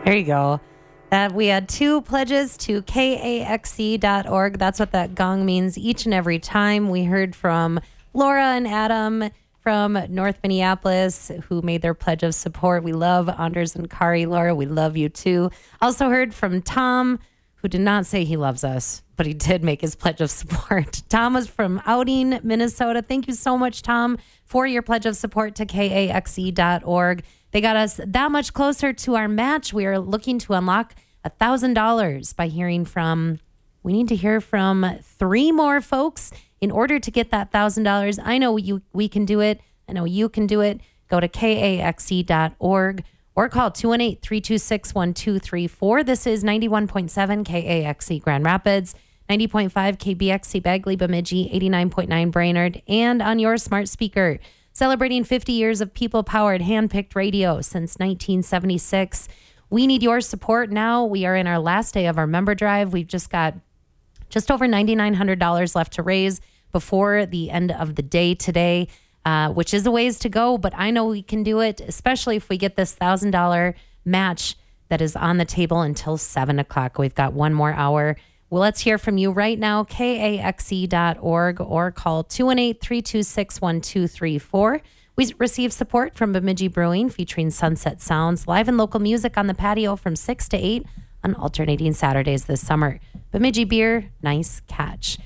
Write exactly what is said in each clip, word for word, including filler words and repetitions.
There you go. Uh, we had two pledges to K A X E dot org. That's what that gong means each and every time. We heard from Laura and Adam from North Minneapolis who made their pledge of support. We love Anders and Kari. Laura, we love you too. Also heard from Tom, who did not say he loves us, but he did make his pledge of support. Tom was from Outing, Minnesota. Thank you so much, Tom, for your pledge of support to K A X E dot org. They got us that much closer to our match. We are looking to unlock one thousand dollars by hearing from, we need to hear from three more folks in order to get that one thousand dollars. I know you, we can do it. I know you can do it. Go to K A X E dot org or call two one eight, three two six, one two three four. This is ninety-one point seven K A X E Grand Rapids, ninety point five K B X C Bagley Bemidji, eighty-nine point nine Brainerd, and on your smart speaker. Celebrating fifty years of people-powered, hand-picked radio since nineteen seventy-six. We need your support now. We are in our last day of our member drive. We've just got just over nine thousand nine hundred dollars left to raise before the end of the day today, uh, which is a ways to go, but I know we can do it, especially if we get this one thousand dollars match that is on the table until seven o'clock. We've got one more hour. Well, let's hear from you right now, K A X E dot org, or call two one eight, three two six, one two three four. We receive support from Bemidji Brewing, featuring Sunset Sounds, live and local music on the patio from six to eight on alternating Saturdays this summer. Bemidji Beer, nice catch.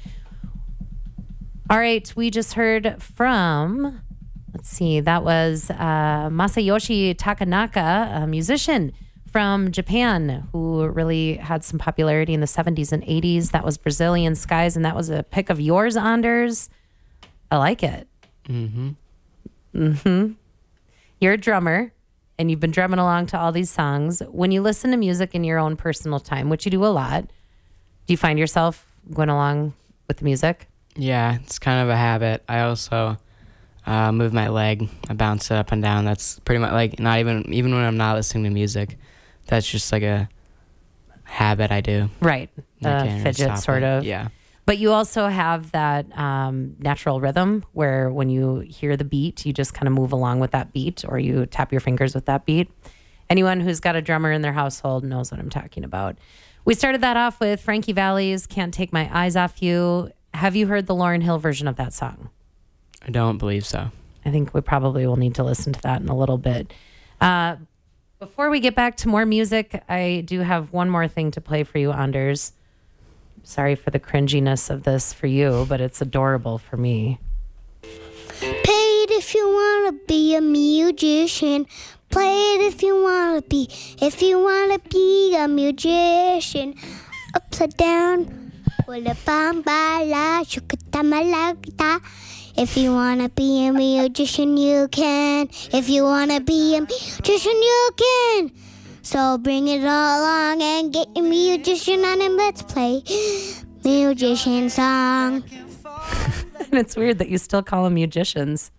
All right, we just heard from, let's see, that was uh, Masayoshi Takanaka, a musician from Japan who really had some popularity in the seventies and eighties. That was Brazilian Skies, and that was a pick of yours, Anders. I like it. Mm-hmm. Mm-hmm. You're a drummer, and you've been drumming along to all these songs. When you listen to music in your own personal time, which you do a lot, do you find yourself going along with the music? Yeah, it's kind of a habit. I also uh, move my leg. I bounce it up and down. That's pretty much like not even, even when I'm not listening to music, that's just like a habit I do. Right. Uh, fidget sort it. of. Yeah. But you also have that um, natural rhythm where when you hear the beat, you just kind of move along with that beat, or you tap your fingers with that beat. Anyone who's got a drummer in their household knows what I'm talking about. We started that off with Frankie Valli's Can't Take My Eyes Off You. Have you heard the Lauryn Hill version of that song? I don't believe so. I think we probably will need to listen to that in a little bit. Uh, before we get back to more music, I do have one more thing to play for you, Anders. Sorry for the cringiness of this for you, but it's adorable for me. Play it if you want to be a musician. Play it if you want to be, if you want to be a musician. Upside down, with a bambala, shukatamalagta. If you want to be a musician, you can. If you want to be a musician, you can. So bring it all along and get your musician on and let's play musician song. And it's weird that you still call them musicians.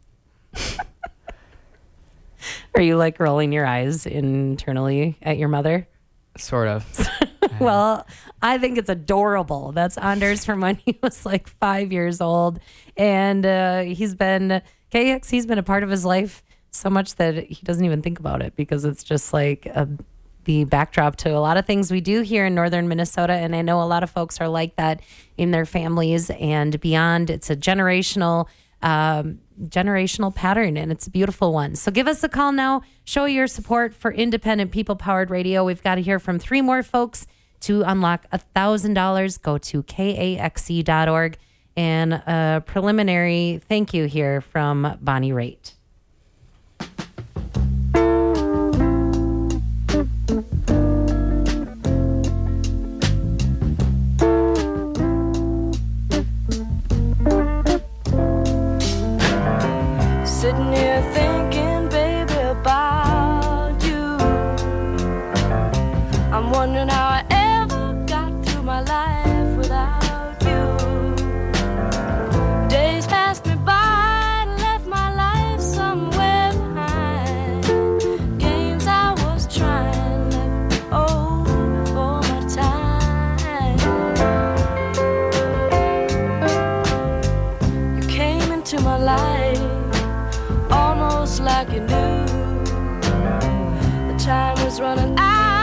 Are you like rolling your eyes internally at your mother? Sort of. Well, I think it's adorable. That's Anders from when he was like five years old. And uh, he's been, K X, he's been a part of his life so much that he doesn't even think about it because it's just like a, the backdrop to a lot of things we do here in northern Minnesota. And I know a lot of folks are like that in their families and beyond. It's a generational um, generational pattern, and it's a beautiful one. So give us a call now. Show your support for independent people-powered radio. We've got to hear from three more folks to unlock one thousand dollars. Go to K A X E dot org. And a preliminary thank you here from Bonnie Raitt. Sitting here thinking, baby, about you. I'm wondering how I ever got through my life without you. Days passed me by and left my life somewhere behind. Games I was trying left over for my time. You came into my life almost like you knew the time was running out.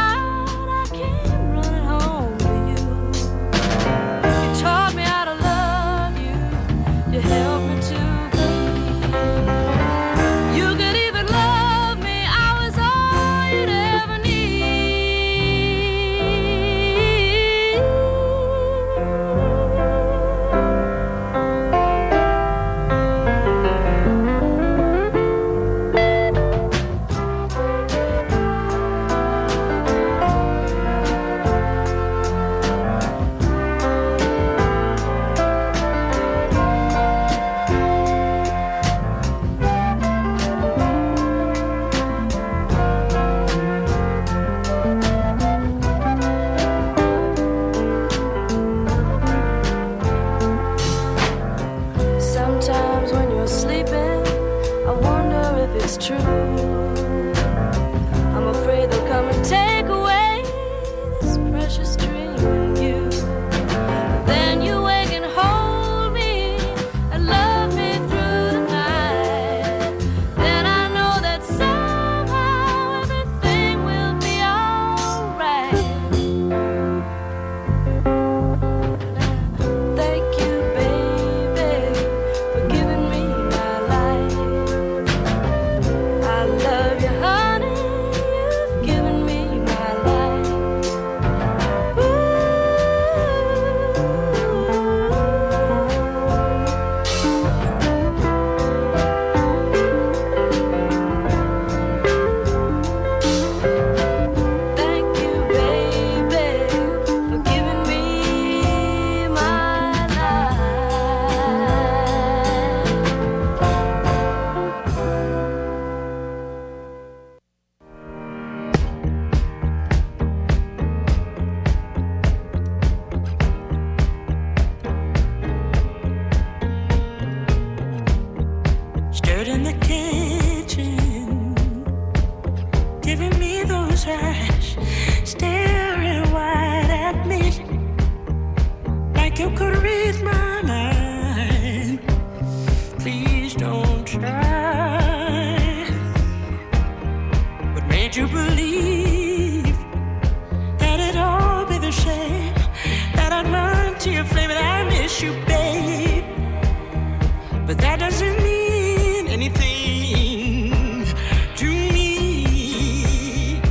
Dirt in the kitchen, giving me those eyes, staring wide at me, like you could read my mind. Please don't try. What made you believe that it'd all be the same? That I'd run to your flame and I miss you, babe. But that doesn't mean anything to me.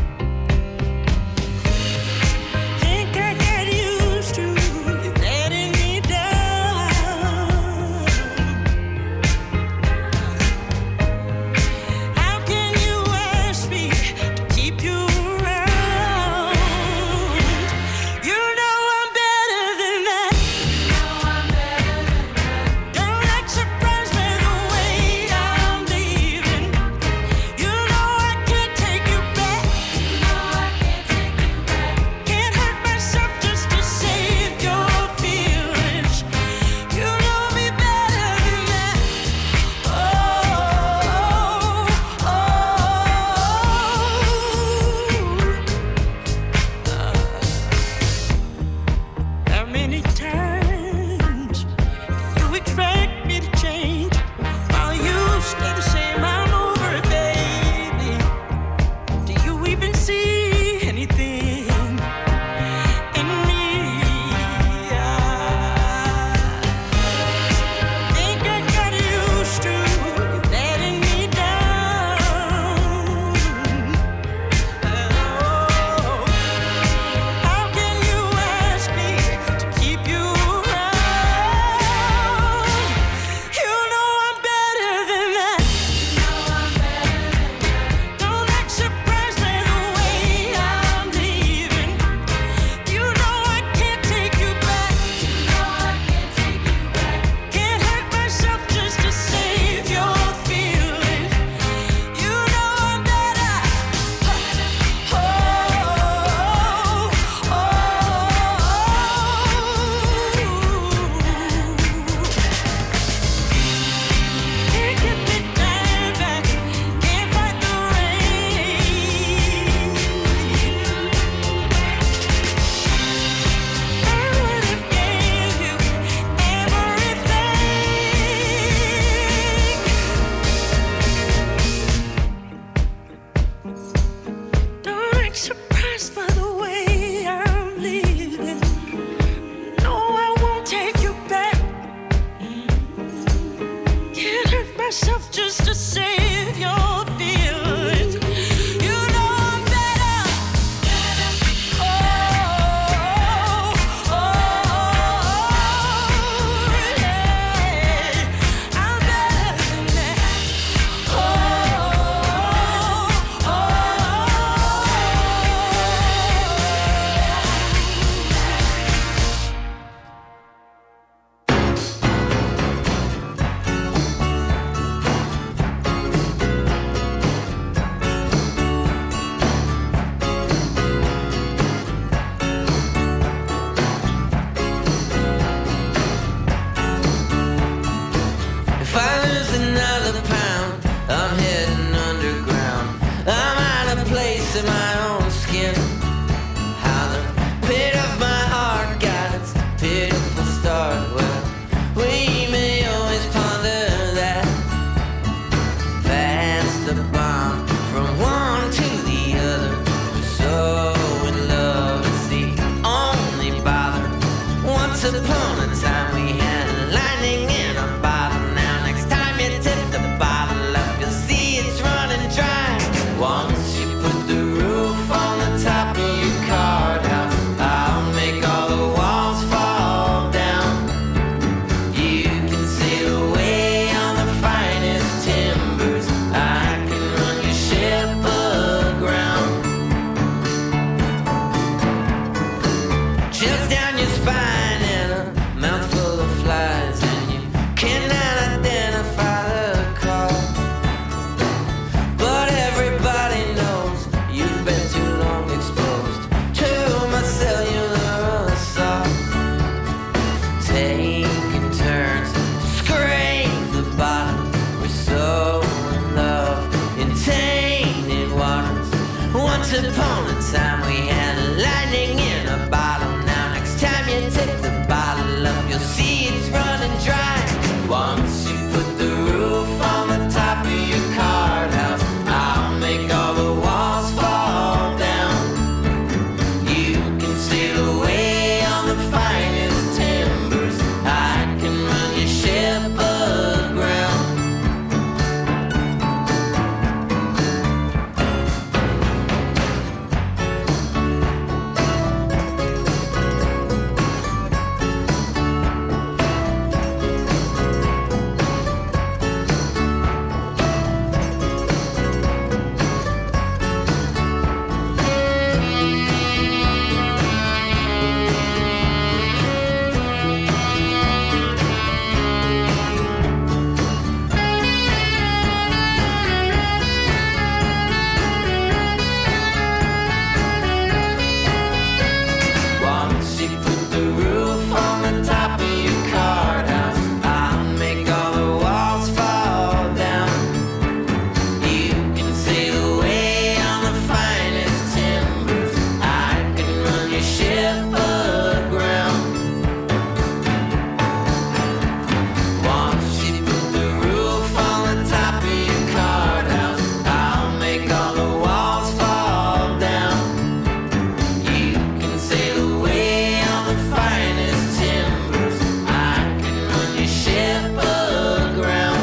Think I got used to you letting me down. How can you ask me to keep you around? You know I'm better than that. Don't act surprised by the way I'm leaving. You know I can't take you back. Can't hurt myself just to save your feelings. You know me better than that. Oh, oh, oh. How many times do you expect me to change while you stay the same? I'm over it, baby. Do you even see anything in me? I think I got used to you letting me down. Oh, how can you ask me to keep you around? You know I'm better than that. Don't act surprised by the way I'm leaving. You know I can't take you back. Can't hurt myself just to save your feelings. You know I'm better. Oh, oh, oh. Can't get me down back. Can't fight the rain. I would have gave you everything. Don't act surprised by the way I'm leaving. No, I won't take you back. Can't hurt myself just to save your feelings. You know I'm better. Oh, oh, yeah. I'm better than that. Oh, oh, If I lose another pound, I'm heading underground. I'm out of place in my own skin. How the pit of my heart got its pitiful start. Well, we may always ponder that. Pass the bomb from one to the other. We're so in love, it's the only bother. Once upon a time we had lightning in a bottle. Now next time you tip the bottle up, you'll see it's running dry. Once you put the roof on the top of your card house, I'll make all the walls fall down. You can sail away on the finest timbers. I can run your ship aground. Chills down your spine and a mouthful of flies, and you cannot identify the cause. But everybody knows you've been too long exposed to my cellular assault. Taking turns to scrape the bottom. We're so upon a time we had lightning in a bottle. Now next time you take the bottle up, you'll see it's running dry. Once you put the roof on the top of your card house, I'll make all the walls fall down. You can sail away on the finest timbers. I can run your ship aground. Once you put the roof on the top of your card house, I'll make all the walls fall down. You can sail away on the finest timbers. I can run your ship aground. Once you put the roof on the top of your card house, I'll make all the walls fall down. You can sail away on the finest timbers. I can run your ship aground.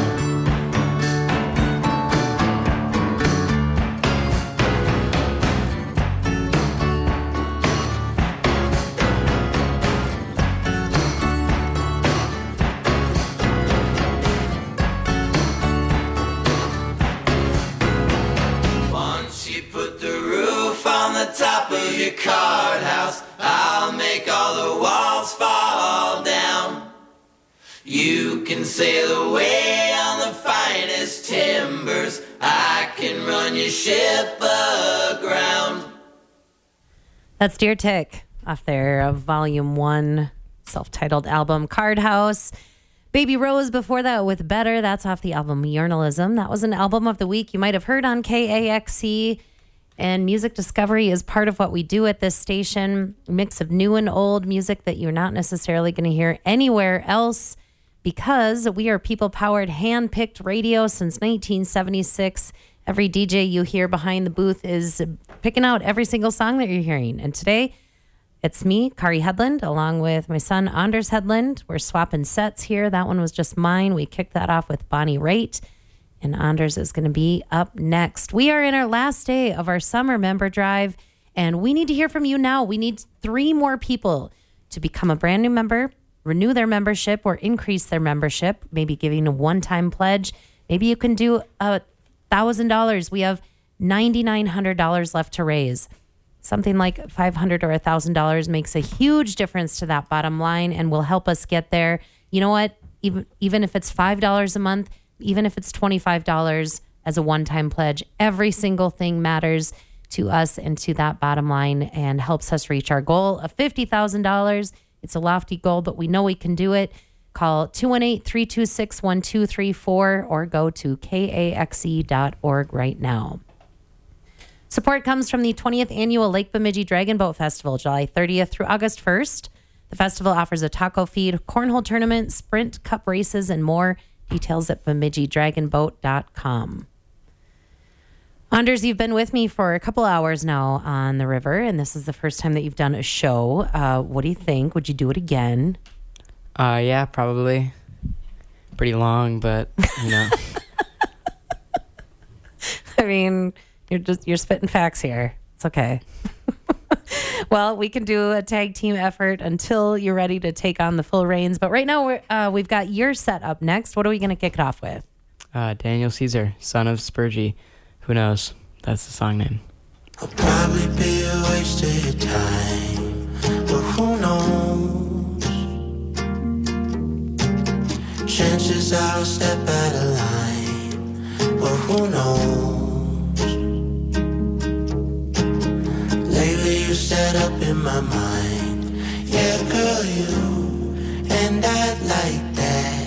Once you put the roof on the top of your card house, I'll make all the walls fall down. You can sail away on the finest timbers. I can run your ship aground. That's Dear Tick off their uh, Volume one self-titled album, Card House. Baby Rose before that with Better. That's off the album Journalism. That was an album of the week you might have heard on K A X C. And music discovery is part of what we do at this station. A mix of new and old music that you're not necessarily going to hear anywhere else, because we are people-powered, hand-picked radio since nineteen seventy-six. Every D J you hear behind the booth is picking out every single song that you're hearing. And today, it's me, Kari Headland, along with my son, Anders Headland. We're swapping sets here. That one was just mine. We kicked that off with Bonnie Raitt, and Anders is going to be up next. We are in our last day of our summer member drive, and we need to hear from you now. We need three more people to become a brand new member, renew their membership, or increase their membership, maybe giving a one-time pledge. Maybe you can do a one thousand dollars. We have nine thousand nine hundred dollars left to raise. Something like five hundred dollars or one thousand dollars makes a huge difference to that bottom line and will help us get there. You know what? Even, even if it's five dollars a month, even if it's twenty-five dollars as a one-time pledge, every single thing matters to us and to that bottom line and helps us reach our goal of fifty thousand dollars. It's a lofty goal, but we know we can do it. Call two one eight, three two six, one two three four or go to K A X E dot org right now. Support comes from the twentieth Annual Lake Bemidji Dragon Boat Festival, July thirtieth through August first. The festival offers a taco feed, cornhole tournament, sprint, cup races, and more. Details at bemidji dragon boat dot com. Anders, you've been with me for a couple hours now on the river, and this is the first time that you've done a show. Uh, what do you think? Would you do it again? Uh, yeah, probably. Pretty long, but, you know. I mean, you're just you're spitting facts here. It's okay. Well, we can do a tag team effort until you're ready to take on the full reins. But right now, we're, uh, we've got your set up next. What are we going to kick it off with? Uh, Daniel Caesar, son of Spurgey. Who knows? That's the song name. I'll probably be a waste of your time, but who knows? Chances are I'll step out of line, but who knows? Lately you set up in my mind, yeah girl you, and I'd like that.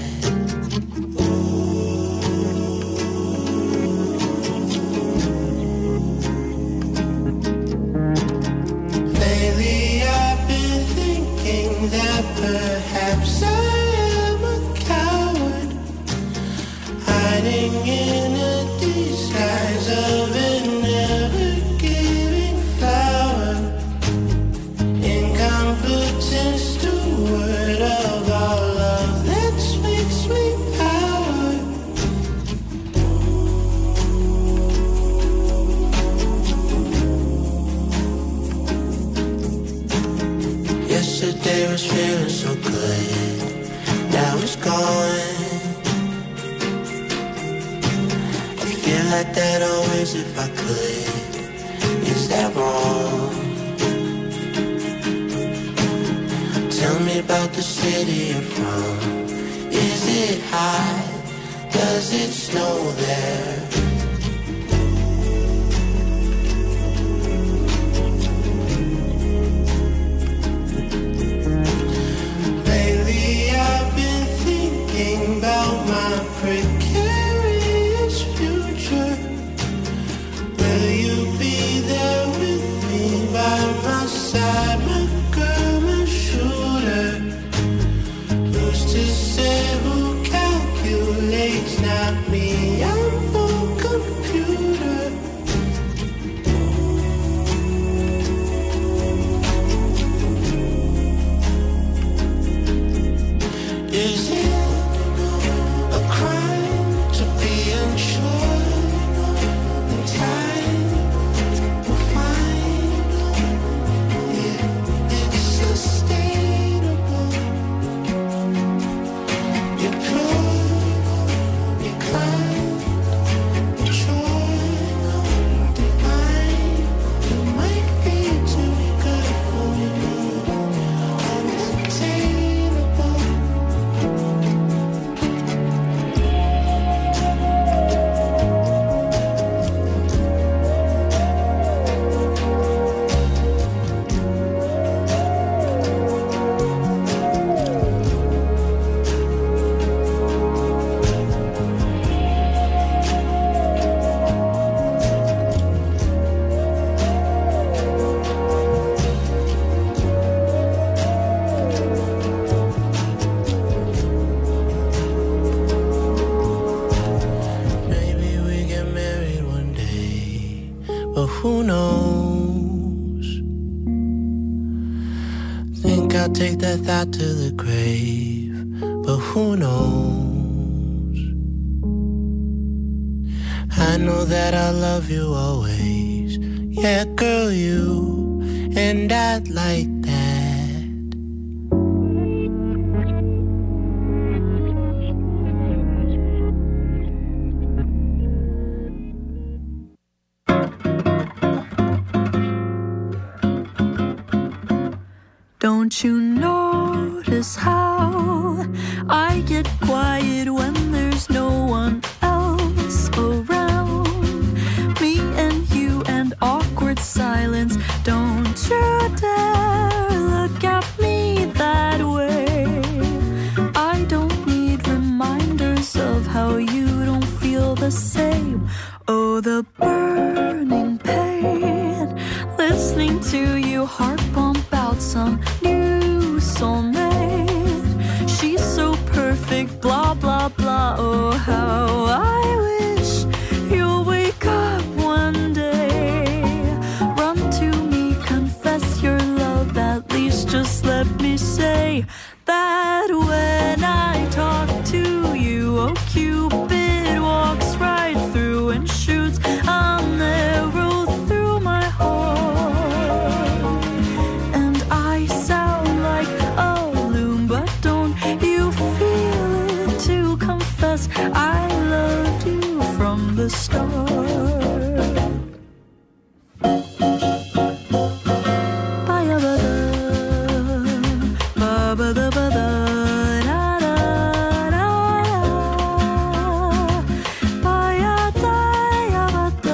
was gone. I feel like that always if I could. Is that wrong? Tell me about the city you're from. Is it high? Does it snow there? Lately I've been thinking about my precarious future. Will you be there with me by my side, my girl, my shooter? Who's to say who calculates, not me? I'm no computer. Is it a crime to be unsure? In time we'll find if it's sustainable. You're pure, you're kind, you're true, divine. You might be too good for you, unattainable. Maybe we get married one day, but who knows? Think I'll take that thought to the grave, but who knows? I know that I'll love you always. Yeah, girl, you and I'd like that. Don't you notice how I get quiet when there's no one else around? Me and you and awkward silence. Don't you dare look at me that way. I don't need reminders of how you don't feel the same. Oh, the burning pain. Listening to you heart pump out some new soulmate. She's so perfect, blah, blah, blah. Oh, how I wish you'll wake up one day. Run to me, confess your love. At least just let me say that when I talk to you, oh, Cupid walks right through and shoots an arrow through my heart. And I sound like a loon, but don't you feel it to confess I loved you from the start? Ba-ya-ba-da, ba-ba-da-ba-da, da-da-da-da. Ba-ya-da-ya-ba-da,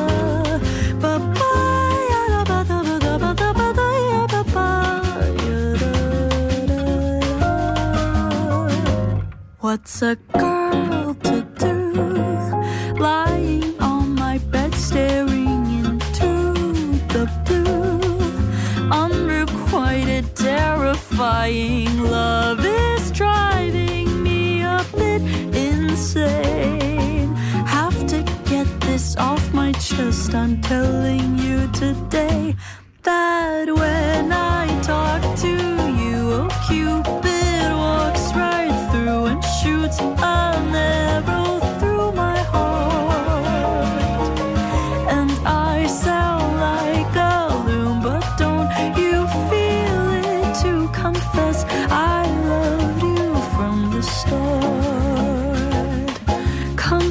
ba-ba-ya-da-ba-da-ba-da-ba-da-ba-ya-da-da-da. What's a girl to do? Lying on my bed, staring into the blue. Unrequited, terrifying love is driving me a bit insane. Have to get this off my chest. I'm telling you today that when I talk to you, oh, Cupid walks right through and shoots an arrow through my heart. And I sound like a loon, but don't you feel it to confess I loved you from the start?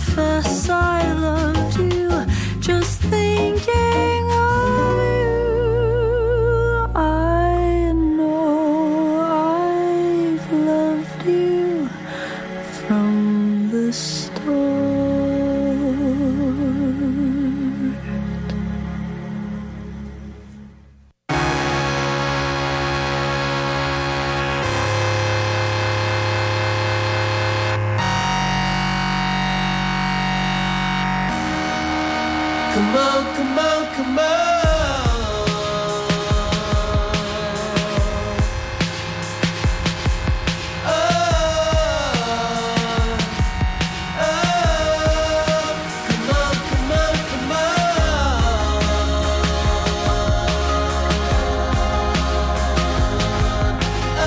confess I loved you just thinking of you. I know I've loved you from the start. Come on, come on, come on. Oh, oh, come on, come on, come on. Oh,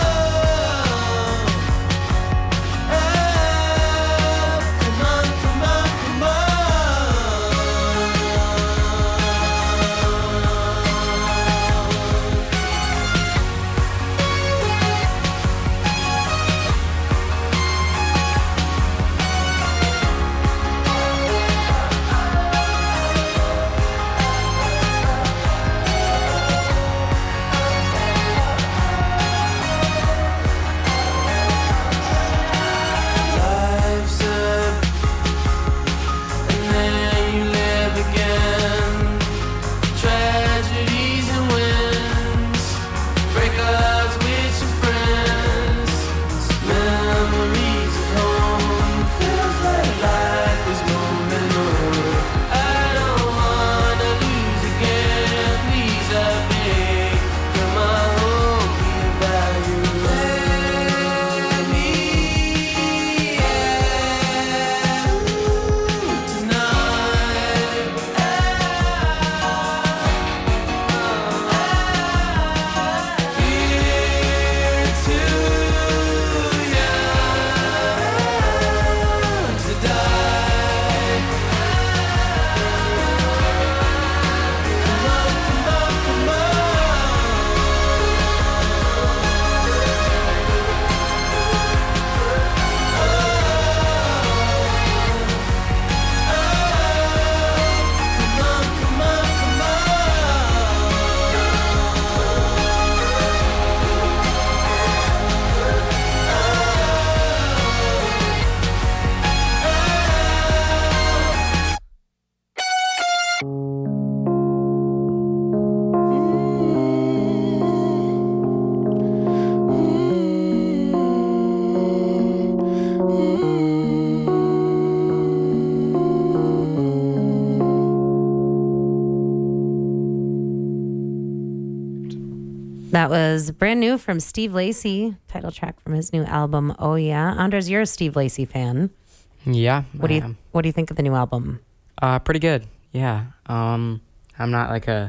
oh, come on, come on, come on. Life's up, and then you live again. Tragedies and wins, breakups with your friends. Memories of home, feels like life is moving on. I don't wanna lose again. Please, I beg, come on home, be about you. Let me That was brand new from Steve Lacy, title track from his new album, Oh Yeah. Anders, you're a Steve Lacy fan. Yeah. What do I you am. What do you think of the new album? Uh, pretty good. Yeah. Um, I'm not like a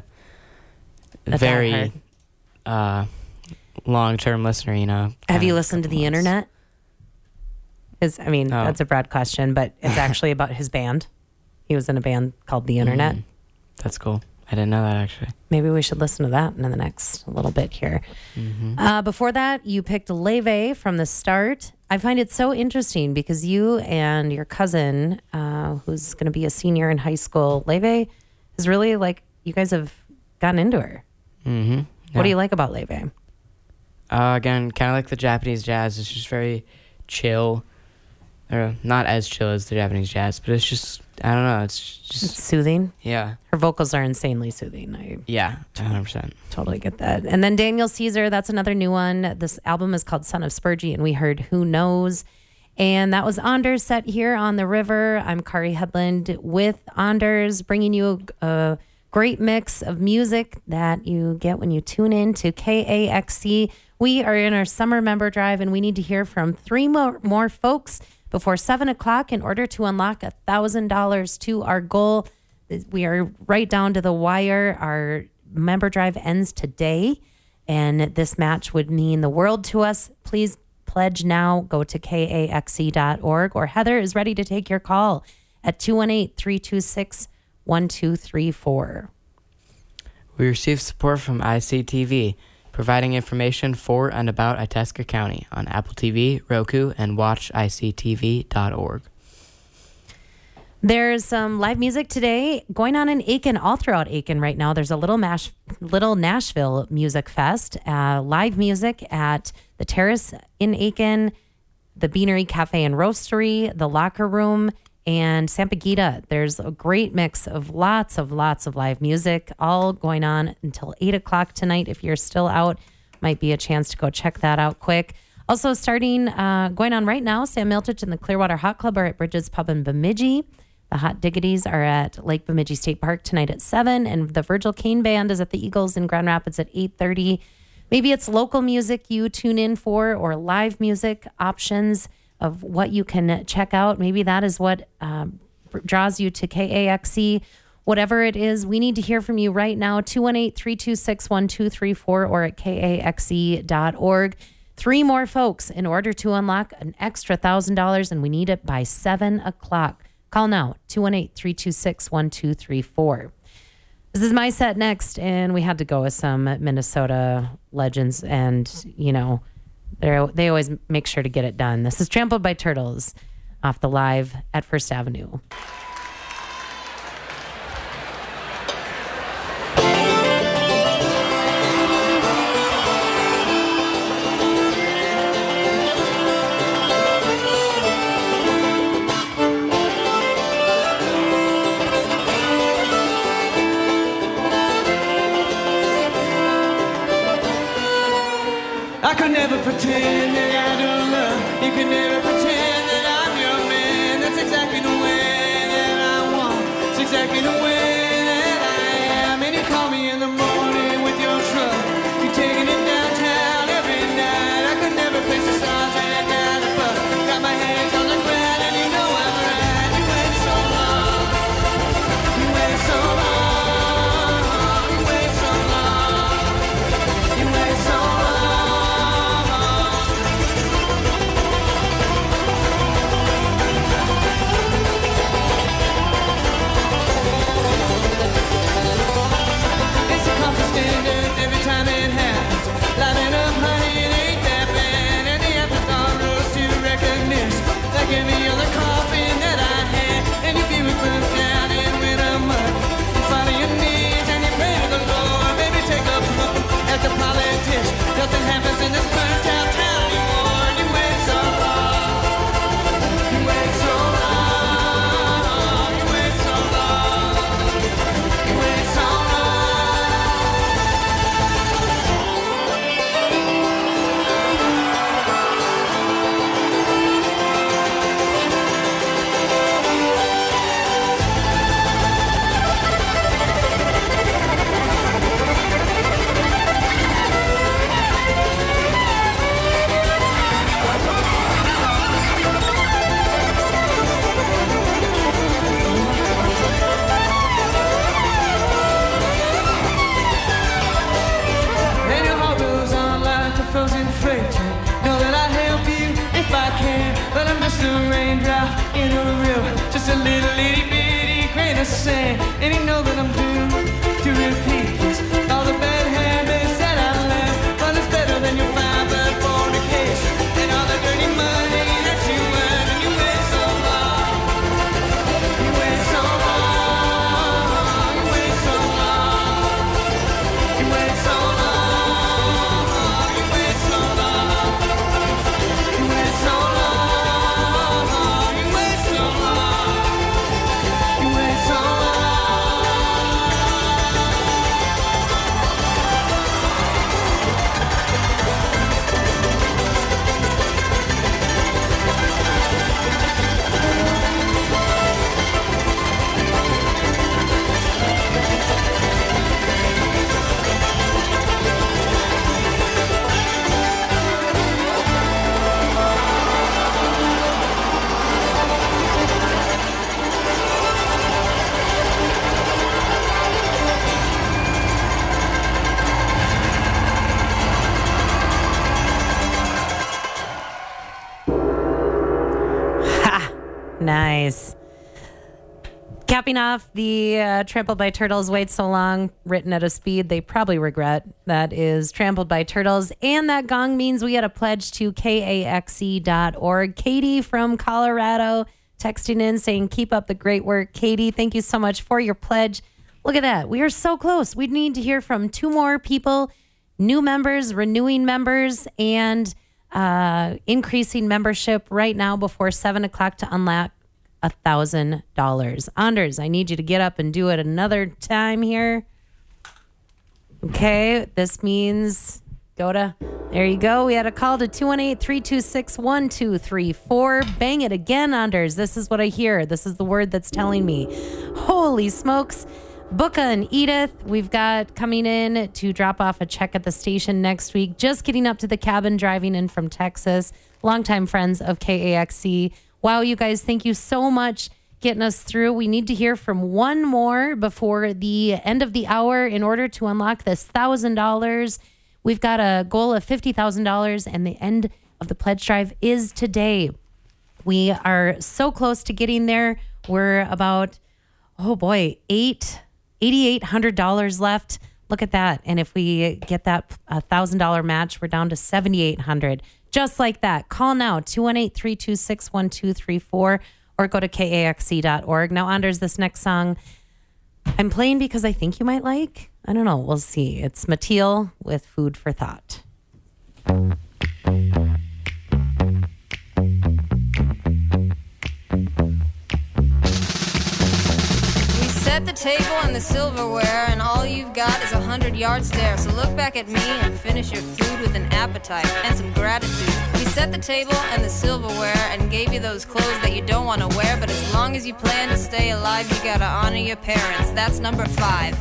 A very uh, long-term listener, you know. Have kinda you listened to the couple months. internet? Is I mean, Oh. that's a broad question, but it's actually about his band. He was in a band called The Internet. Mm, that's cool. I didn't know that, actually. Maybe we should listen to that in the next little bit here. Mm-hmm. Uh, before that, you picked Leve from the start. I find it so interesting because you and your cousin, uh, who's going to be a senior in high school, Leve is really like, you guys have gotten into her. Mm-hmm. What do you like about Leve? Uh, again, kind of like the Japanese jazz. It's just very chill. Or not as chill as the Japanese jazz, but it's just, I don't know. It's just, It's soothing. yeah. Her vocals are insanely soothing. I Yeah, one hundred percent. totally get that. And then Daniel Caesar, that's another new one. This album is called Son of Spurgey, and we heard Who Knows. And that was Anders set here on the river. I'm Kari Headland with Anders, bringing you a, a great mix of music that you get when you tune in to K A X C. We are in our summer member drive, and we need to hear from three more, more folks before seven o'clock in order to unlock one thousand dollars to our goal. We are right down to the wire. Our member drive ends today, and this match would mean the world to us. Please pledge now. Go to K A X C dot org, or Heather is ready to take your call at two one eight, three two six, one two three four. We received support from I C T V, providing information for and about Itasca County on Apple T V, Roku, and watch I C T V dot org. There's some live music today going on in Aiken, all throughout Aiken right now. There's a little Mash, little Nashville Music Fest, uh, live music at the Terrace in Aiken, the Beanery Cafe and Roastery, the Locker Room, and Sampaguita. There's a great mix of lots of lots of live music, all going on until eight o'clock tonight. If you're still out, might be a chance to go check that out quick. Also starting, uh, going on right now, Sam Miltich and the Clearwater Hot Club are at Bridges Pub in Bemidji. The Hot Diggities are at Lake Bemidji State Park tonight at seven, and the Virgil Kane Band is at the Eagles in Grand Rapids at eight thirty. Maybe it's local music you tune in for, or live music options of what you can check out. Maybe that is what um, draws you to K A X C. Whatever it is, we need to hear from you right now, two one eight, three two six, one two three four or at K A X C dot org. Three more folks in order to unlock an extra one thousand dollars, and we need it by seven o'clock. Call now, two one eight, three two six, one two three four. This is my set next, and we had to go with some Minnesota legends, and, you know, they they always make sure to get it done. This is Trampled by Turtles off the Live at First Avenue. I could never pretend that I don't love. You can never pretend that I'm your man. That's exactly the way that I want. It's exactly the way that I am. And you call me in the morning with your truck. You're taking it downtown every night. I could never place the stars and down the fuck. Got my hands on the ground and you know I'm right. You wait so long. You wait so long. You wait so long. You wait so long. Give me all the coffee that I had, and you feel it burn down and when I'm up, you fall on your knees and you pray to the Lord. Baby, take a look at the politics. Nothing happens in this burnt out town anymore. You wait so long. You wait so long. You wait so long. You wait so long. And your heart goes on like a frozen freight train. Know that I help you if I can, but I'm just a raindrop in a river, just a little itty bitty grain of sand. And you know that I'm doomed to repeat this. All the bad habits that I left, but it's better than your fine blood fornication and all the dirty money that you earn. And you wait so long. You wait so long. You wait so long. You wait so long. You wait so long. You wait so long. You wait so long. You wait so long. Nice. Capping off the uh, Trampled by Turtles, Wait So Long, written at a speed they probably regret. That is Trampled by Turtles. And that gong means we had a pledge to K A X C dot org. Katie from Colorado, texting in saying, keep up the great work. Katie, thank you so much for your pledge. Look at that. We are so close. We need to hear from two more people, new members, renewing members, and uh, increasing membership right now before seven o'clock to unlock one thousand dollars. Anders, I need you to get up and do it another time here. Okay, this means go to, there you go. We had a call to two one eight, three two six, one two three four. Bang it again, Anders. This is what I hear. This is the word that's telling me. Holy smokes. Booka and Edith, we've got coming in to drop off a check at the station next week. Just getting up to the cabin, driving in from Texas. Longtime friends of K A X C. Wow, you guys, thank you so much getting us through. We need to hear from one more before the end of the hour in order to unlock this one thousand dollars. We've got a goal of fifty thousand dollars, and the end of the pledge drive is today. We are so close to getting there. We're about, oh boy, eight, eight thousand eight hundred dollars left. Look at that. And if we get that one thousand dollars match, we're down to seven thousand eight hundred dollars. Just like that. Call now, two one eight, three two six, one two three four, or go to K A X C dot org. Now, Anders, this next song I'm playing because I think you might like. I don't know. We'll see. It's Mateel with Food for Thought. Set the table and the silverware, and all you've got is a hundred yard stare. So look back at me and finish your food with an appetite and some gratitude. We set the table and the silverware and gave you those clothes that you don't want to wear, but as long as you plan to stay alive, you gotta honor your parents. That's number five.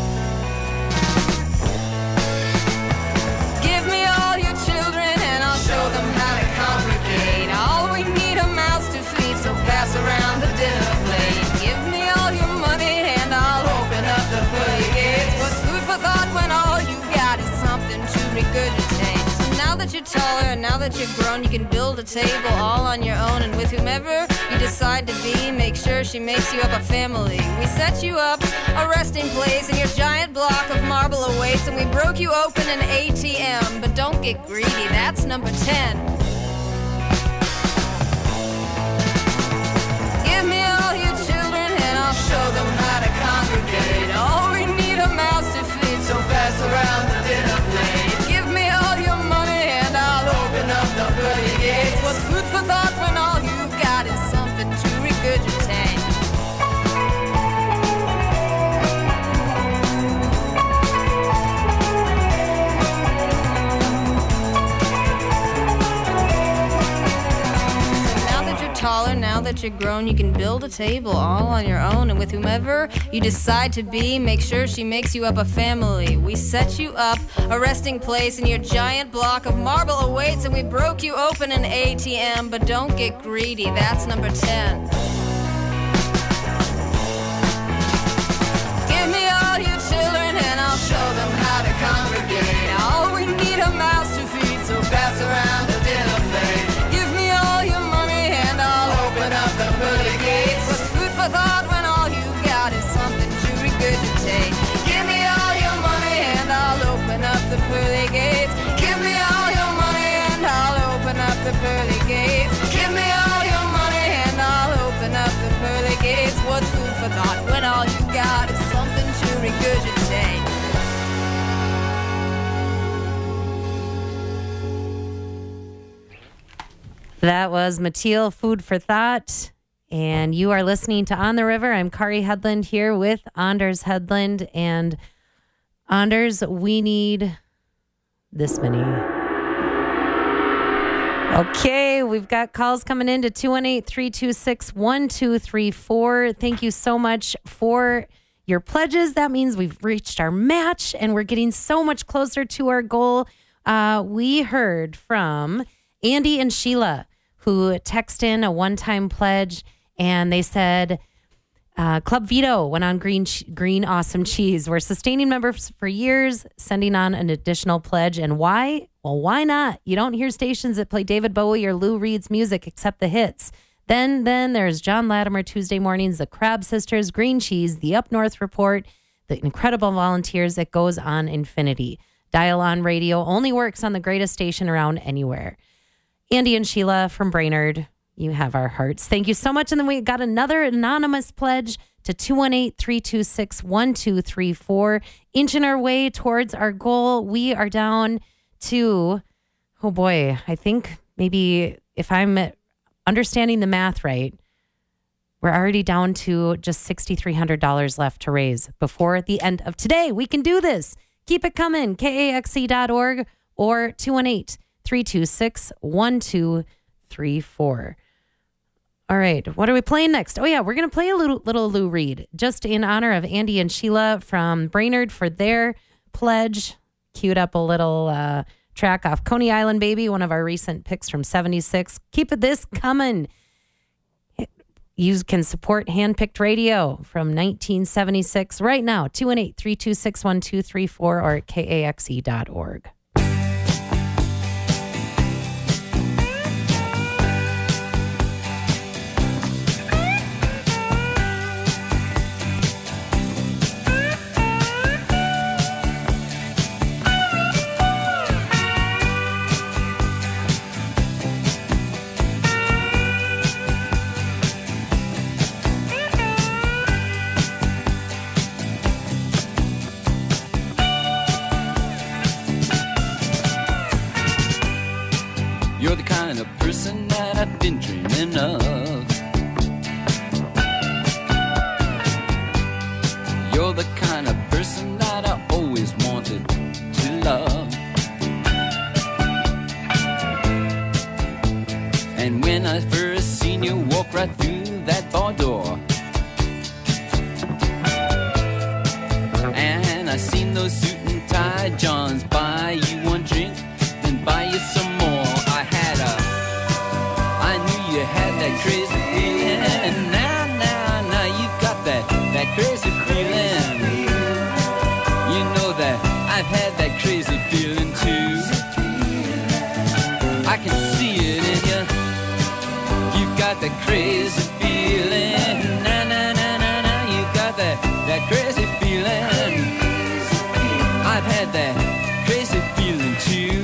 Give me all your children and I'll show them how to congregate. All we need a mouths to feed, so pass around the dinner plate. Give me all your money and I'll open up the pearly gates. What's food for thought when all you've got is something to regurgitate? So now that you're taller and now that you're grown, you can build a table all on your own, and with whomever you decide to be, make sure she makes you up a family. We set you up a resting place, and your giant block of marble awaits, and we broke you open an A T M, but don't get greedy, that's number ten. Give me all your children and I'll show them how to congregate. All we need a mouse to feed, so pass around the dinner plate. Give me all your money and I'll open up the pearly gates. What's food for thought when all you've got is something to regurgitate? Taller, now that you're grown, you can build a table all on your own, and with whomever you decide to be, make sure she makes you up a family. We set you up a resting place, and your giant block of marble awaits, and we broke you open an A T M, but don't get greedy, that's number ten. Give me all your children and I'll show them how to congregate. All we need a mouse to feed, so pass around the dinner plate. Open up the pearly gates. What's food for thought when all you've got is something to regurgitate? Give me all your money and I'll open up the pearly gates. Give me all your money and I'll open up the pearly gates. Give me all your money and I'll open up the pearly gates. What's food for thought when all you've got is something to regurgitate? That was Mateel, Food for Thought. And you are listening to On the River. I'm Kari Headland here with Anders Headland. And Anders, we need this many. Okay, we've got calls coming in to two one eight, three two six, one two three four. Thank you so much for your pledges. That means we've reached our match and we're getting so much closer to our goal. Uh, we heard from Andy and Sheila, who text in a one-time pledge, and they said, uh, Club Vito went on green, green awesome cheese. We're sustaining members for years, sending on an additional pledge. And why? Well, why not? You don't hear stations that play David Bowie or Lou Reed's music except the hits. Then, then there's John Latimer Tuesday mornings, the Crab Sisters, Green Cheese, the Up North Report, the incredible volunteers. It goes on infinity. Dial on radio only works on the greatest station around anywhere. Andy and Sheila from Brainerd, you have our hearts. Thank you so much. And then we got another anonymous pledge to two one eight, three two six, one two three four. Inching our way towards our goal. We are down to, oh boy, I think maybe if I'm understanding the math right, we're already down to just six thousand three hundred dollars left to raise before the end of today. We can do this. Keep it coming. K A X E dot org or two one eight, three two six, one two three four. All right. What are we playing next? Oh, yeah. We're going to play a little, little Lou Reed just in honor of Andy and Sheila from Brainerd for their pledge. Queued up a little uh, track off Coney Island Baby, one of our recent picks from seventy-six. Keep this coming. You can support Handpicked Radio from nineteen seventy-six right now. two one eight, three two six, one two three four or at K A X E dot org. You're the kind of person that I've been dreaming of. You're the kind of person that I always wanted to love. And when I first seen you walk right through that bar door, and I seen those suit and tie Johns buy you one drink, then buy you some more. You had that crazy feeling, and now, now, now you've got that, that crazy feeling. You know that I've had that crazy feeling too. I can see it in you. You've got that crazy feeling. Now, now, now, now, now you've got that, that crazy feeling. I've had that crazy feeling too.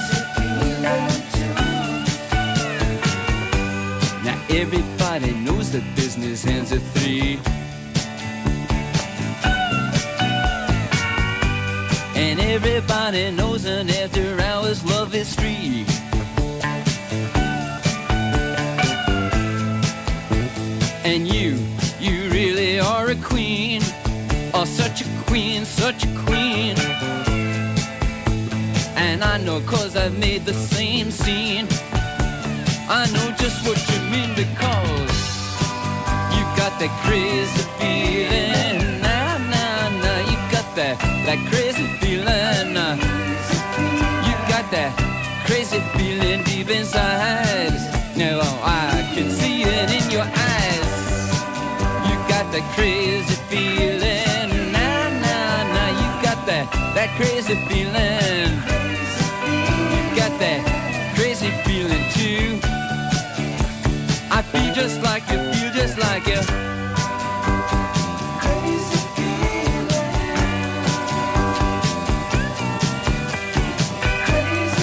Everybody knows that business ends at three, and everybody knows that after hours love is free. And you, you really are a queen, oh such a queen, such a queen. And I know 'cause I've made the same scene. I know just what you mean because you got that crazy feeling. Nah, nah, nah, you got that, that crazy feeling. You got that crazy feeling deep inside. Now I can see it in your eyes. You got that crazy feeling. Nah, nah, nah, you got that, that crazy feeling. You got that crazy feeling too. I feel just like you, feel just like you. Crazy feeling. Crazy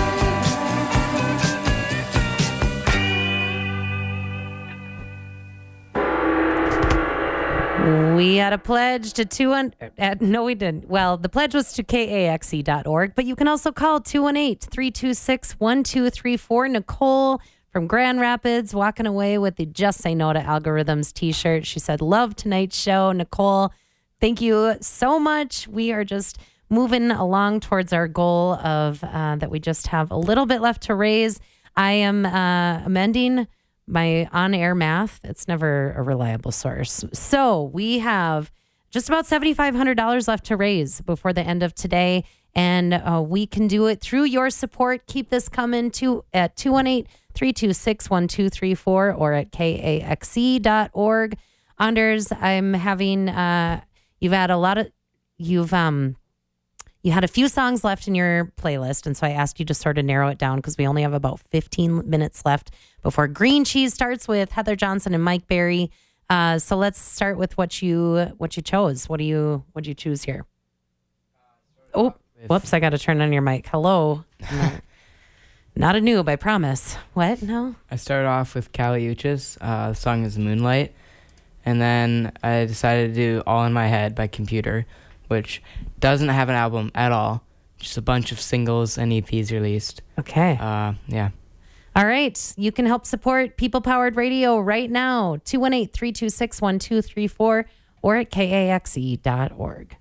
feeling. We had a pledge to two hundred. Uh, no, we didn't. Well, the pledge was to K A X E dot org, but you can also call two one eight, three two six, one two three four. Nicole from Grand Rapids, walking away with the Just Say No to Algorithms t-shirt. She said, love tonight's show. Nicole, thank you so much. We are just moving along towards our goal of uh, that we just have a little bit left to raise. I am uh, amending my on-air math. It's never a reliable source. So we have just about seven thousand five hundred dollars left to raise before the end of today. And uh, we can do it through your support. Keep this coming to at two one eight, three two six, one two three four or at K A X E dot org. Anders, I'm having, uh, you've had a lot of, you've, um, you had a few songs left in your playlist. And so I asked you to sort of narrow it down because we only have about fifteen minutes left before Green Cheese starts with Heather Johnson and Mike Berry. Uh, so let's start with what you, what you chose. What do you, what do you choose here? Oh, whoops, I got to turn on your mic. Hello. Not a noob, I promise. What? No? I started off with Kali Uchis. Uh, the song is Moonlight. And then I decided to do All in My Head by Computer, which doesn't have an album at all. Just a bunch of singles and E Ps released. Okay. Uh, yeah. All right. You can help support People Powered Radio right now. two one eight, three two six, one two three four or at K A X E dot org.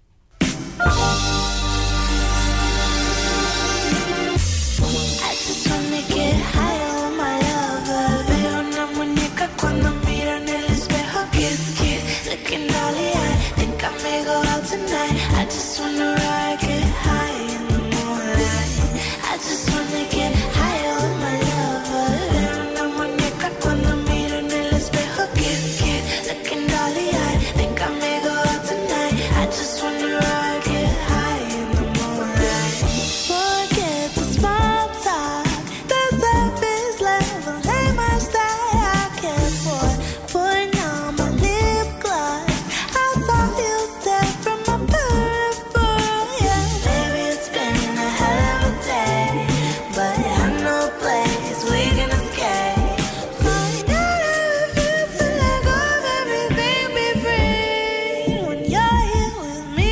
I just wanna get high on my lover. Veo una muñeca cuando miro en el espejo. Kiss, kiss, looking dolly eye. Think I may go out tonight. I just wanna ride, get high in the moonlight. I just wanna get high on my lover. Veo una muñeca cuando miro en el espejo. Kiss, kiss, looking dolly eye. Think I may go out tonight. I just wanna ride, get high in the moonlight. Forget the small talk, the surface level ain't much that I care for. Putting on my lip gloss, I saw you step from my peripheral. Yeah, baby, it's been a hell of a day, but I know a place we can escape. Find out how it feels to let go of everything, be free when you're here with me.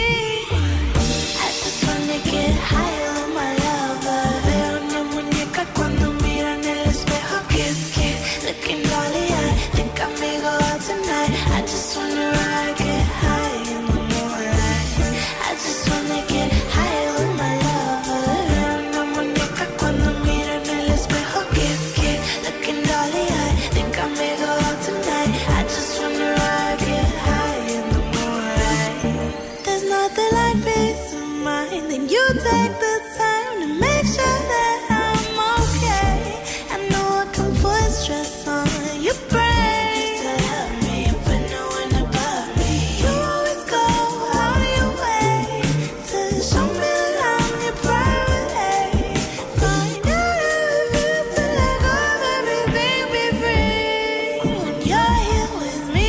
I just wanna get high on my lover. Veo una muñeca cuando miro en el espejo. Kiss, kiss, looking dolly eye. Think I may go out tonight. I just wanna ride, get high in the moonlight. I just wanna get high on my lover. Veo una muñeca cuando miro en el espejo. Kiss, kiss, looking dolly eye. Think I may go out tonight. I just wanna ride, get high in the moonlight. There's nothing like peace of mind. Then you take the time to make sure that I'm okay. I know I can put stress on your brain to help me, but no one above me. You always go out of your way to show me that I'm your private. Find out how it feels to let go of everything, be free when you're here with me.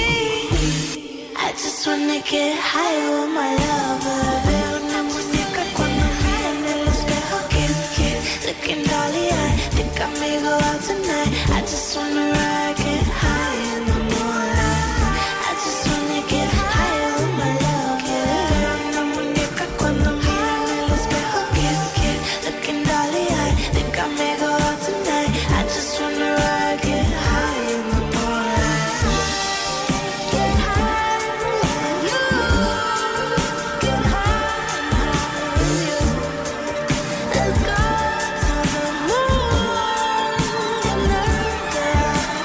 I just wanna get high on my lover. Veo una muñeca cuando miro en el espejo. Kiss, kiss, looking dolly eye. Think I may go out tonight. I just wanna ride, get high in the moonlight. I just wanna get high on my lover. Veo una muñeca cuando miro en el espejo. Kiss, kiss, looking dolly eye. Think I may go out tonight. I just wanna ride, get high in the moonlight. Get high with you. Get high with you. Let's go to the moon. Get nervous.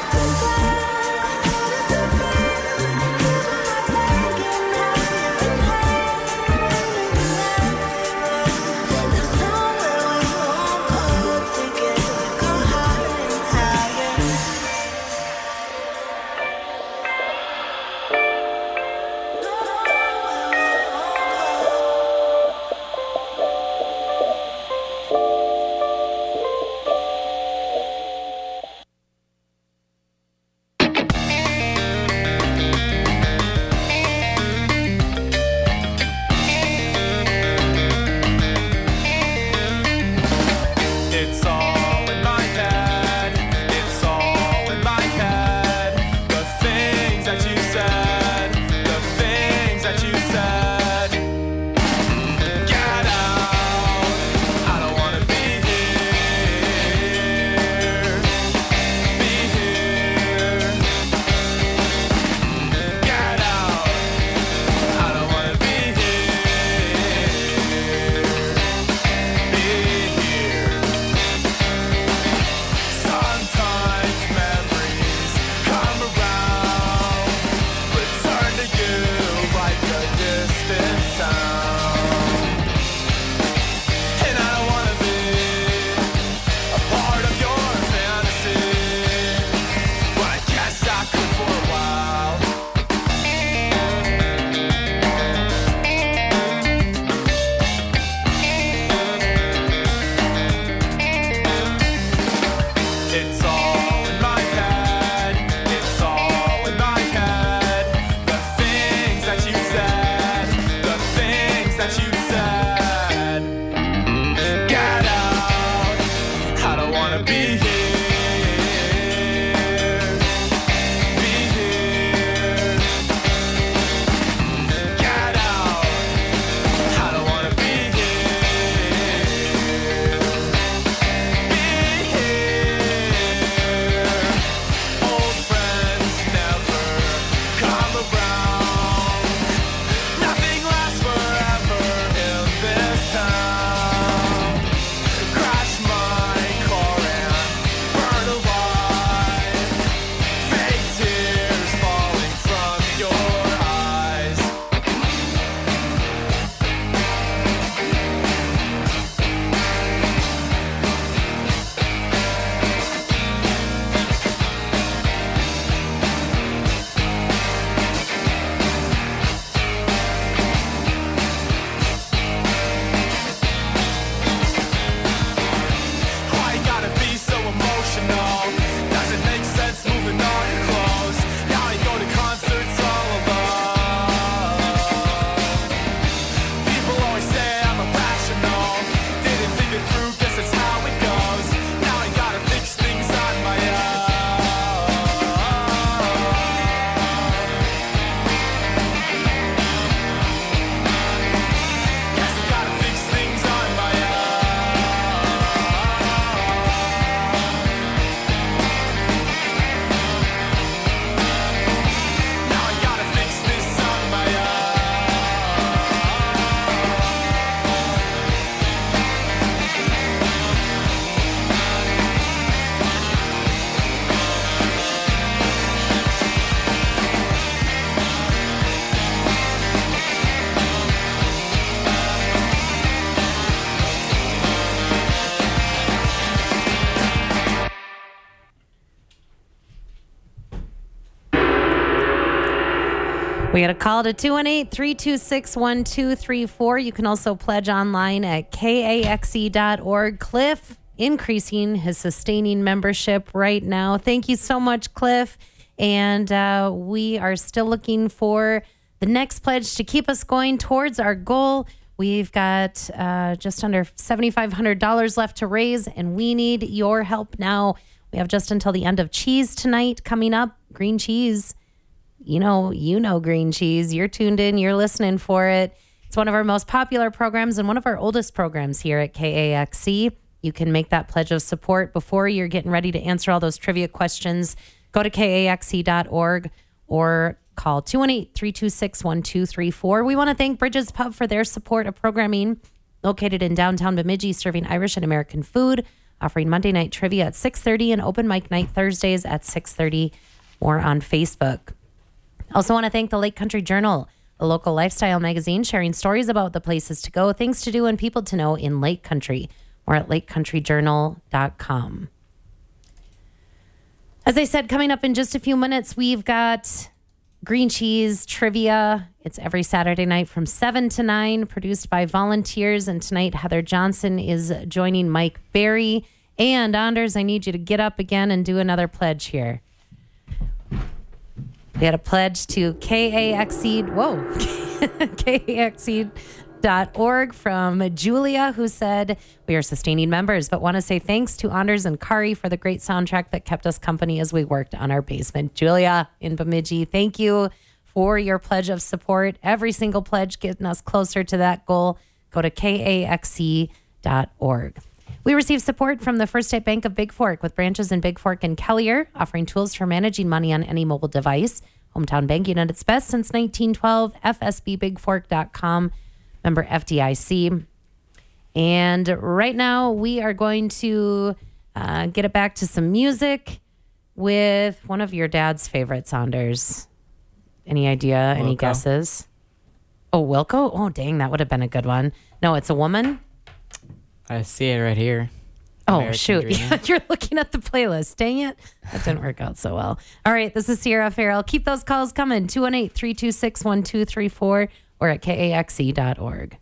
We got a call to two one eight, three two six, one two three four. You can also pledge online at K A X E dot org. Cliff increasing his sustaining membership right now. Thank you so much, Cliff. And uh, we are still looking for the next pledge to keep us going towards our goal. We've got uh, just under seven thousand five hundred dollars left to raise, and we need your help now. We have just until the end of cheese tonight coming up. Green cheese. You know, you know green cheese. You're tuned in. You're listening for it. It's one of our most popular programs and one of our oldest programs here at K A X C. You can make that pledge of support before you're getting ready to answer all those trivia questions. Go to K A X E dot org or call two one eight, three two six, one two three four. We want to thank Bridges Pub for their support of programming. Located in downtown Bemidji, serving Irish and American food, offering Monday night trivia at six thirty and open mic night Thursdays at six thirty or on Facebook. Also want to thank the Lake Country Journal, a local lifestyle magazine sharing stories about the places to go, things to do, and people to know in Lake Country. More at lake country journal dot com. As I said, coming up in just a few minutes, we've got green cheese trivia. It's every Saturday night from seven to nine, produced by volunteers. And tonight, Heather Johnson is joining Mike Berry. And Anders, I need you to get up again and do another pledge here. We had a pledge to K A X E, whoa, K A X E dot org from Julia, who said, we are sustaining members, but want to say thanks to Anders and Kari for the great soundtrack that kept us company as we worked on our basement. Julia in Bemidji, thank you for your pledge of support. Every single pledge getting us closer to that goal. Go to K A X E dot org. We receive support from the First State Bank of Big Fork with branches in Big Fork and Collier, offering tools for managing money on any mobile device. Hometown banking at its best since nineteen twelve, F S B big fork dot com, member F D I C. And right now we are going to uh, get it back to some music with one of your dad's favorites, Anders. Any idea? Wilco. Any guesses? Oh, Wilco? Oh, dang, that would have been a good one. No, it's a woman. I see it right here. Oh, American shoot. Dream. Yeah, you're looking at the playlist. Dang it. That didn't work out so well. All right, this is Sierra Farrell. Keep those calls coming. two one eight, three two six, one two three four or at K A X E dot org.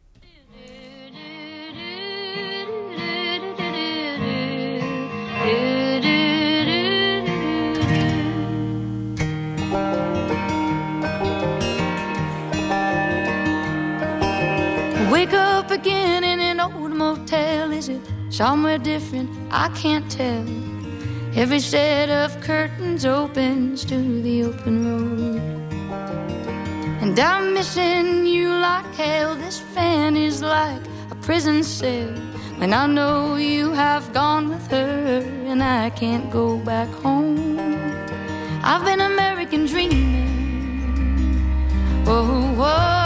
Wake up again in an old motel. Is it somewhere different? I can't tell. Every set of curtains opens to the open road. And I'm missing you like hell. This fan is like a prison cell. When I know you have gone with her and I can't go back home. I've been American dreaming. Oh, whoa.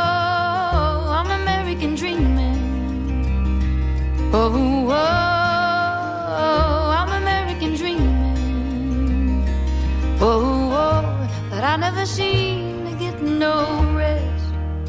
Oh, oh, oh, I'm American dreaming. Oh, oh, but I never seem to get no rest.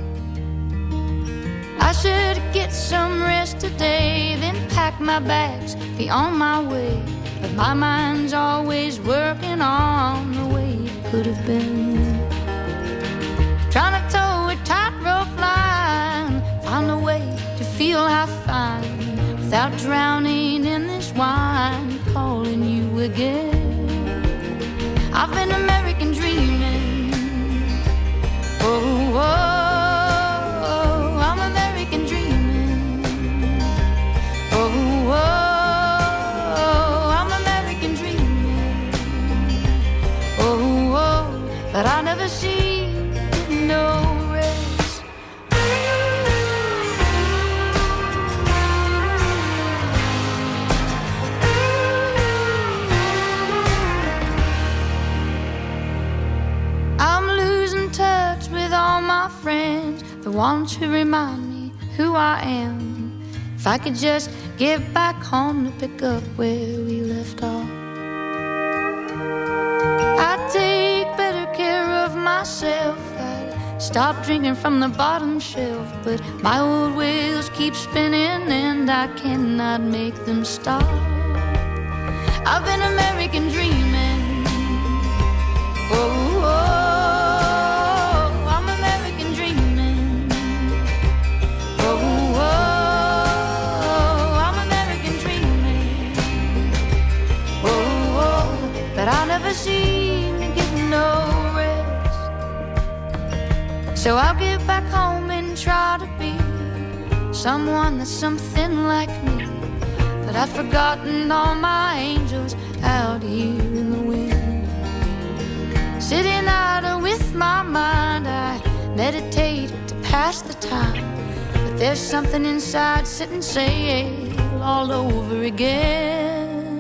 I should get some rest today, then pack my bags, be on my way. But my mind's always working on the way it could have been. Trying to toe a tightrope line, find a way to feel how fine. Without drowning in this wine, calling you again. I've been American dreaming. Oh, oh, oh, I'm American dreaming. Oh, oh, oh, I'm American dreaming. Oh, oh, but I never seem to know. Friends, the ones who remind me who I am. If I could just get back home to pick up where we left off, I'd take better care of myself. I'd stop drinking from the bottom shelf. But my old wheels keep spinning and I cannot make them stop. I've been American dreaming. Oh, oh. So I'll get back home and try to be someone that's something like me. But I've forgotten all my angels out here in the wind. Sitting idle with my mind, I meditate to pass the time. But there's something inside sitting sail all over again.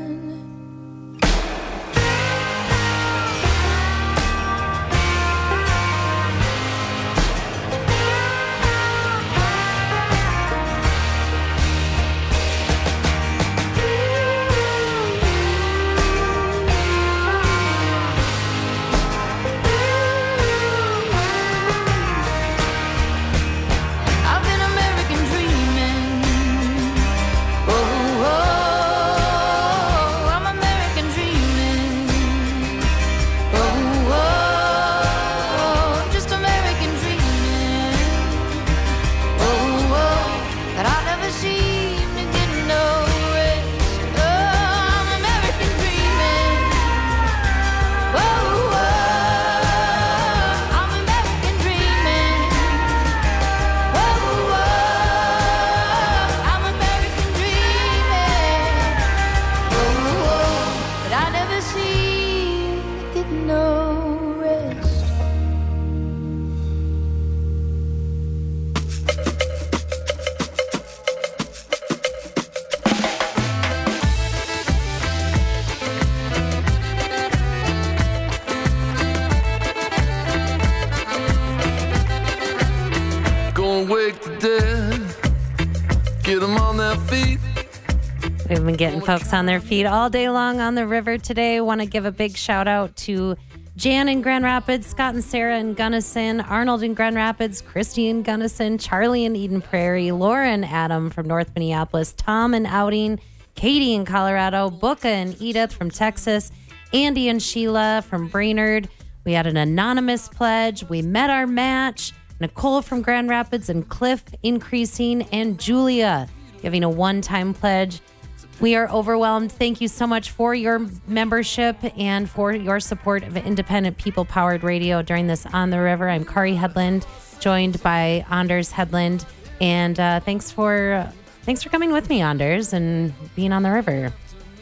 We've been getting folks on their feet all day long on the river today. Want to give a big shout out to Jan in Grand Rapids, Scott and Sarah in Gunnison, Arnold in Grand Rapids, Christy in Gunnison, Charlie in Eden Prairie, Laura and Adam from North Minneapolis, Tom in Outing, Katie in Colorado, Booka and Edith from Texas, Andy and Sheila from Brainerd. We had an anonymous pledge. We met our match. Nicole from Grand Rapids and Cliff increasing, and Julia giving a one-time pledge. We are overwhelmed. Thank you so much for your membership and for your support of independent people-powered radio during this On the River. I'm Kari Headland, joined by Anders Headland, and uh, thanks for uh, thanks for coming with me, Anders, and being on the river.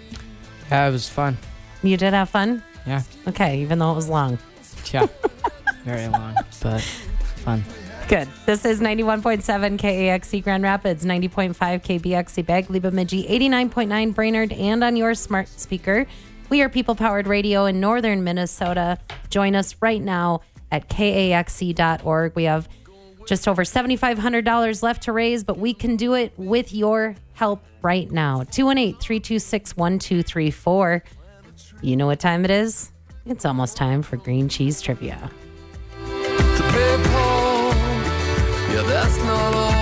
Yeah, it was fun. You did have fun? Yeah. Okay, even though it was long. Yeah, very long, but fun. Good. This is ninety-one point seven K A X C Grand Rapids, ninety point five K B X C Bagley Bemidji, eighty-nine point nine Brainerd, and on your smart speaker. We are people-powered radio in northern Minnesota. Join us right now at K A X C dot org. We have just over seven thousand five hundred dollars left to raise, but we can do it with your help right now. two one eight, three two six, one two three four. You know what time it is? It's almost time for green cheese trivia. Yeah, that's not all.